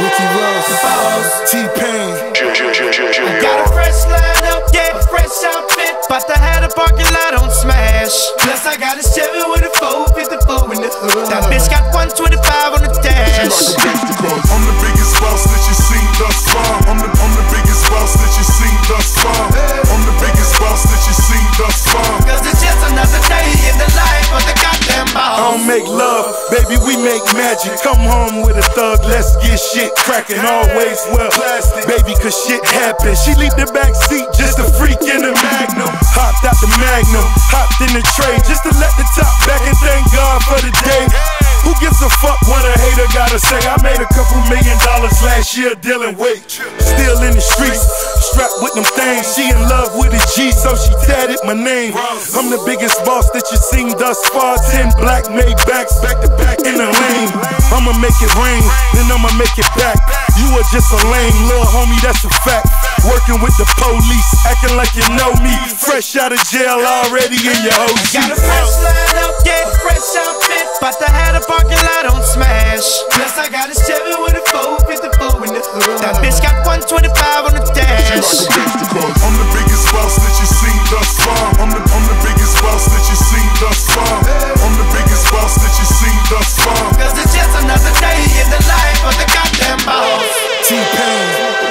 Ricky Ross, T-Pain. Got a fresh line up, yeah, a fresh outfit. About to have the parking lot on smash. Plus I got a Chevy with a 454 in the hood. That bitch got 125 on the dash. I'm the biggest boss that you seen thus far. I'm the biggest boss that you seen thus far. I'm the biggest boss that you seen thus far. Cause it's just another day in the life of the goddamn boss. I don't make love, baby, we make magic. Come home with a thug, let's get shit cracking. Always well, baby, cause shit happens. She leave the back seat, just a freak in the Magnum. Hopped out the Magnum, hopped in the tray, just to let the top back and thank God for the day. Who gives a fuck what a hater gotta say? I made a couple $1 million last year dealing weight. Still in the streets, strapped with them things. She in love with a G, so she tatted my name. I'm the biggest boss that you seen thus far. 10 black Maybachs back to back in the lane. I'ma make it rain, then I'ma make it back. You are just a lame little homie, that's a fact. Working with the police, acting like you know me. Fresh out of jail, already in your OG. Got a fresh line up, yeah, fresh outfit. About to have the parking lot on smash. Plus I got a Chevy with a 454 in the hood. That bitch got 125 on the dash. I'm the biggest boss that you seen thus far. I'm the biggest boss that you seen thus far. I'm the biggest boss that you seen thus far. Cause it's just another day in the life of the goddamn boss. T-Pain.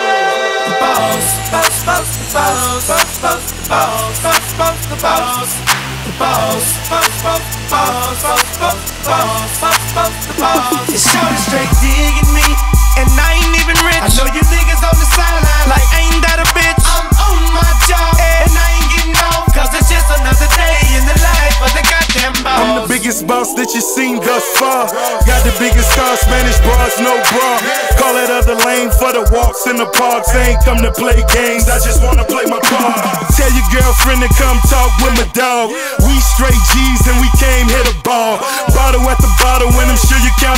Boss, boss, boss, boss, boss, boss, boss, boss, boss, the boss. The boss, boss, boss, boss, boss, boss, boss, boss, boss, the boss. It's short straight digging me, and I ain't even rich. I know you niggas on the sideline like ain't that a bitch. I'm on my job, and I ain't getting off. Cause it's just another day in the life of the goddamn boss. I'm the biggest boss that you seen thus far. Got the biggest car, Spanish bras, no bra. Call that other lane for the walks in the parks. I ain't come to play games, I just wanna play my part. Tell your girlfriend to come talk with my dog. We straight G's and we came hit a ball. Bottle at the bottle, and I'm sure you count